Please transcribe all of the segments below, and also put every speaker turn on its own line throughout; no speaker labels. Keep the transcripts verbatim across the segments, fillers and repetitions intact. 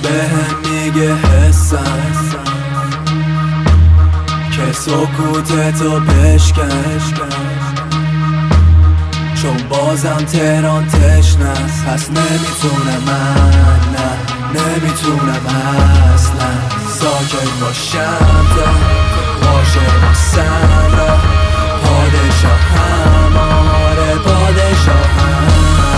بهم میگه حسم که سکوتتو بشکن، چون بازم تهران تشنست. پس نمیتونم من، نه نمیتونم اصلا ساکت باشم تا عاشقم را پادشاهم، آره پادشاهم.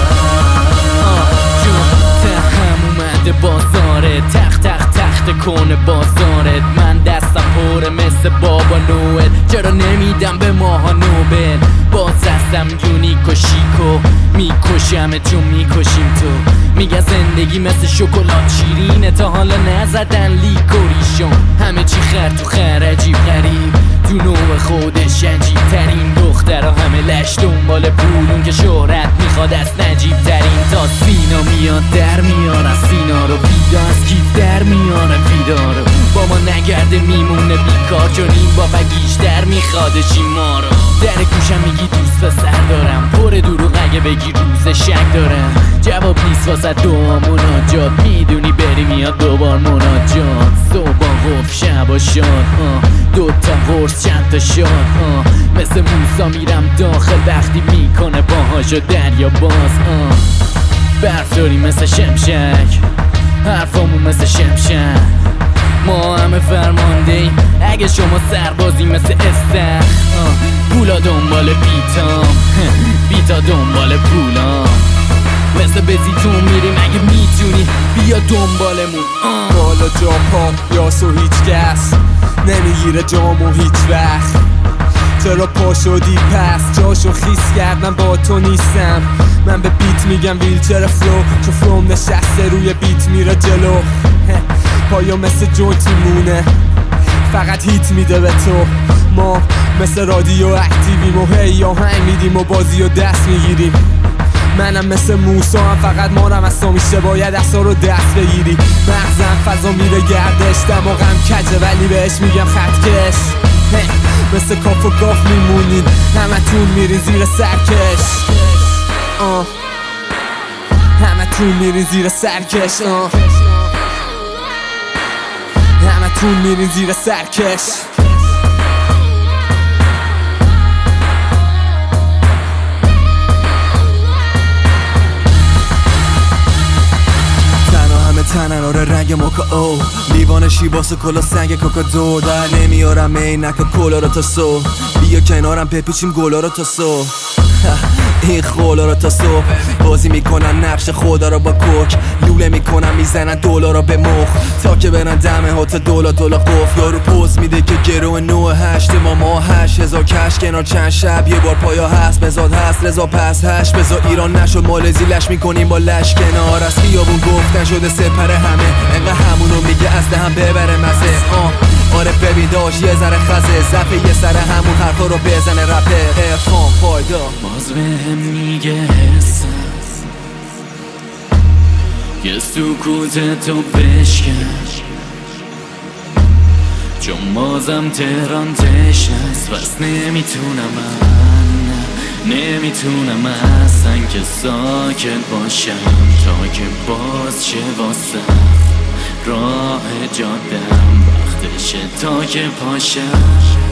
جون اومده بازاره، تخت تخت تخت کنه بازارت. من دستم پره مثل بابا نوئل، چرا نمیدم به ماها نوبل؟ باز هستم یونیک و شیکو میکشم چون میکشیم تو. میگه زندگی مثل شکلات شیرینه، تا حالا نزدن لیکوریشون. همه چی خر تو خر، عجیب غریب تو نوع خودش عجیب ترین. دخترها همه لش دنبال پولون که شهرت میخواد از نجیب ترین. تا سینا میاد در میارن سینا رو، بیدا از کیف در میارن بیدارو. با ما نگرده میمونه بیکار، چون این با بگیش در میخوادشی ما رو. در گوشم میگی دوست پسر دارم، پر دروغ اگه بگی روز شک دارم. جواب نیست واسه دعا مناجات، میدونی بری میاد دوبار مناجات. صبح قف شب شاد، دوتا قرص چند تا شاد. مثل موسا میرم داخل وقتی میکنه باهاشو دریا باز. برف داری مثل شمشک، حرفامون مثل شمشک. ما همه فرمانده ایم اگه شما سربازی مثل استخ. پولا دنبال بیتام، بیتا دنبال پولام. مثل بزیتون میریم اگه میتونی بیا دنبالمون.
بالا جا پا یاسو هیچ کس نمیگیره جامو هیچ وقت. چرا پا شدی پس جاشو خیس کرد، من با تو نیستم. من به بیت میگم ویلچر فلو، چون فلوم نشسته روی بیت میره جلو. پایا مثل جونت میمونه، فقط هیت میده به تو. ما مثل رادیو اکتیویم و هی آهنگ میدیم و بازی و دست میگیریم. منم مثل موسا هم، فقط مارم از تو میشه باید اصلا رو دست بگیری. مغزم فضا میره گردش، دماغم کجه ولی بهش میگم خطکش. مثل کاف و کاف میمونین، همه تون میرین زیر سرکش. آه همه تون میرین زیر سرکش. آه همه تون میرین زیر سرکش. تنن آره رنگ موکا او لیوان شیباس و کلا سنگ کوکادو. در نمیارم عینک و کلا رو تا صبح، بیا کنارم بپیچیم گلا رو تا صبح. این خولا رو تا صبح بازی میکنن نقش خدا رو با کوک. لوله میکنن میزنن دلار رو به مخ، تا که برن دمه هات دولا دولا قف. یارو پوز میده که گرو نو هشت ما ما هشت هزار کش کنار چند شب. یه بار پایا هست بزاد هست رضا پس هشت بزا ایران نشد مالزی لش میکنیم با لش کنار. از خیابون گفتن شده سپر همه، انقدر همونو میگه از دهم ببره مزه. آه آره ببین داشت یه ذره خزه زفه یه سر همون حرفا رو بزنه رپر ارفان پایدا.
باز بهم میگه حسم یه سکوتتو بشکن، چون بازم تهران تشنست. پس نمیتونم من، نمیتونم اصلا که ساکت باشم تا که باز چه واسم راه جادم وقتشه تا که پاشم.